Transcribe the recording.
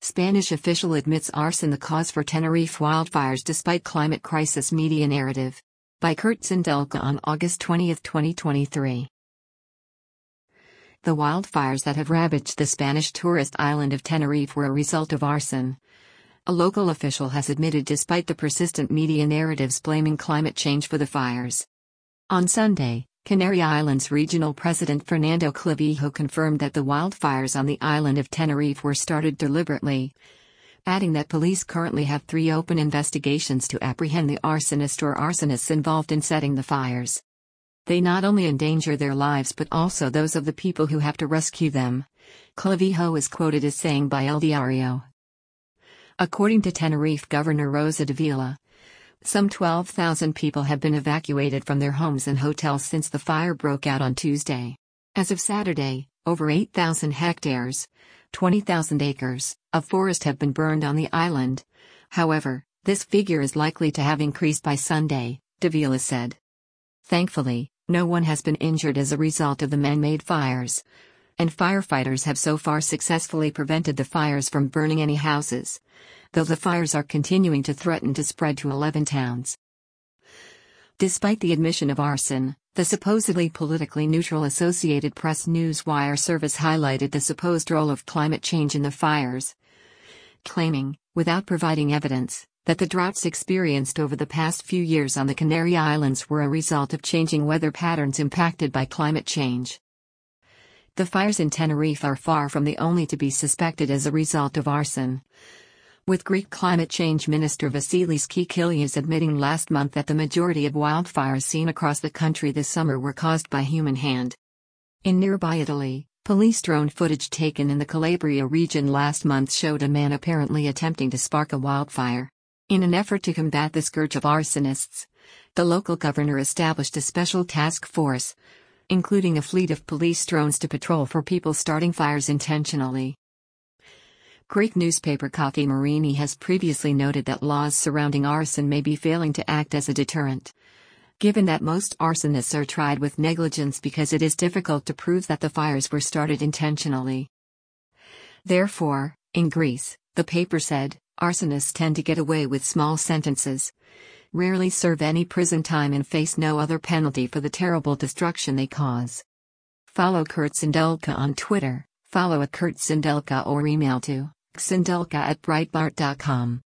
Spanish official admits arson the cause for Tenerife wildfires despite climate crisis media narrative. By Kurt Sindelka on August 20, 2023. The wildfires that have ravaged the Spanish tourist island of Tenerife were a result of arson. A local official has admitted despite the persistent media narratives blaming climate change for the fires. On Sunday, Canary Islands Regional President Fernando Clavijo confirmed that the wildfires on the island of Tenerife were started deliberately, adding that police currently have 3 open investigations to apprehend the arsonist or arsonists involved in setting the fires. They not only endanger their lives but also those of the people who have to rescue them, Clavijo is quoted as saying by El Diario. According to Tenerife Governor Rosa Davila, some 12,000 people have been evacuated from their homes and hotels since the fire broke out on Tuesday. As of Saturday, over 8,000 hectares, 20,000 acres, of forest have been burned on the island. However, this figure is likely to have increased by Sunday, Davila said. Thankfully, no one has been injured as a result of the man-made fires, and firefighters have so far successfully prevented the fires from burning any houses, though the fires are continuing to threaten to spread to 11 towns. Despite the admission of arson, the supposedly politically neutral Associated Press Newswire service highlighted the supposed role of climate change in the fires, claiming, without providing evidence, that the droughts experienced over the past few years on the Canary Islands were a result of changing weather patterns impacted by climate change. The fires in Tenerife are far from the only to be suspected as a result of arson, with Greek climate change minister Vasilis Kikilias admitting last month that the majority of wildfires seen across the country this summer were caused by human hand. In nearby Italy, police drone footage taken in the Calabria region last month showed a man apparently attempting to spark a wildfire. In an effort to combat the scourge of arsonists, the local governor established a special task force, including a fleet of police drones to patrol for people starting fires intentionally. Greek newspaper Kathimerini has previously noted that laws surrounding arson may be failing to act as a deterrent, given that most arsonists are tried with negligence because it is difficult to prove that the fires were started intentionally. Therefore, in Greece, the paper said, arsonists tend to get away with small sentences, rarely serve any prison time and face no other penalty for the terrible destruction they cause. Follow Kurt Sindelka on Twitter, follow @KurtSindelka or email to sindelka@breitbart.com.